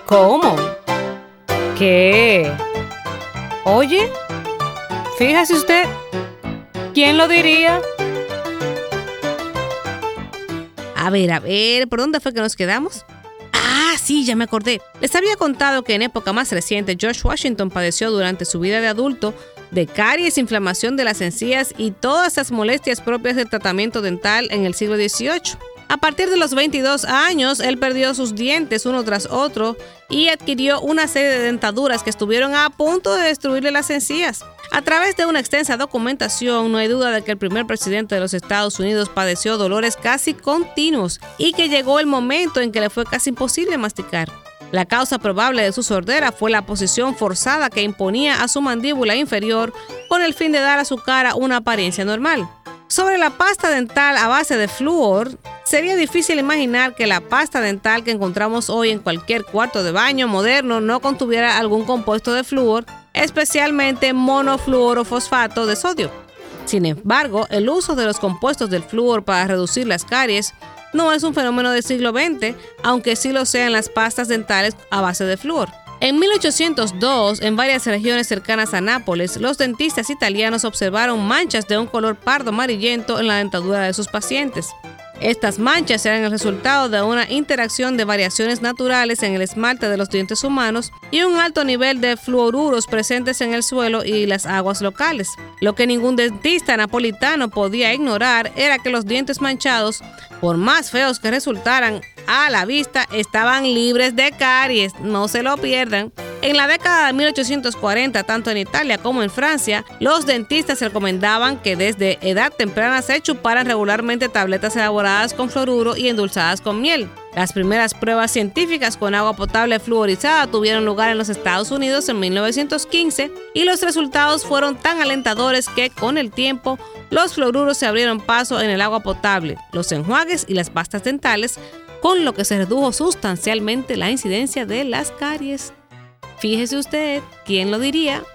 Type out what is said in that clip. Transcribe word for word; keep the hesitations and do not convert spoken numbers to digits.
¿Cómo? ¿Qué? Oye, fíjese usted, ¿quién lo diría? A ver, a ver, ¿por dónde fue que nos quedamos? Ah, sí, ya me acordé. Les había contado que en época más reciente George Washington padeció durante su vida de adulto de caries, inflamación de las encías y todas las molestias propias del tratamiento dental en el siglo dieciocho. A partir de los veintidós años, él perdió sus dientes uno tras otro y adquirió una serie de dentaduras que estuvieron a punto de destruirle las encías. A través de una extensa documentación, no hay duda de que el primer presidente de los Estados Unidos padeció dolores casi continuos y que llegó el momento en que le fue casi imposible masticar. La causa probable de su sordera fue la posición forzada que imponía a su mandíbula inferior con el fin de dar a su cara una apariencia normal. Sobre la pasta dental a base de flúor, sería difícil imaginar que la pasta dental que encontramos hoy en cualquier cuarto de baño moderno no contuviera algún compuesto de flúor, especialmente monofluorofosfato de sodio. Sin embargo, el uso de los compuestos del flúor para reducir las caries no es un fenómeno del siglo veinte, aunque sí lo sean las pastas dentales a base de flúor. En mil ochocientos dos, en varias regiones cercanas a Nápoles, los dentistas italianos observaron manchas de un color pardo amarillento en la dentadura de sus pacientes. Estas manchas eran el resultado de una interacción de variaciones naturales en el esmalte de los dientes humanos y un alto nivel de fluoruros presentes en el suelo y las aguas locales. Lo que ningún dentista napolitano podía ignorar era que los dientes manchados, por más feos que resultaran a la vista, estaban libres de caries. No se lo pierdan. En la década de mil ochocientos cuarenta, tanto en Italia como en Francia, los dentistas recomendaban que desde edad temprana se chuparan regularmente tabletas elaboradas con fluoruro y endulzadas con miel. Las primeras pruebas científicas con agua potable fluorizada tuvieron lugar en los Estados Unidos en mil novecientos quince y los resultados fueron tan alentadores que, con el tiempo, los fluoruros se abrieron paso en el agua potable, los enjuagues y las pastas dentales, con lo que se redujo sustancialmente la incidencia de las caries. Fíjese usted, ¿quién lo diría?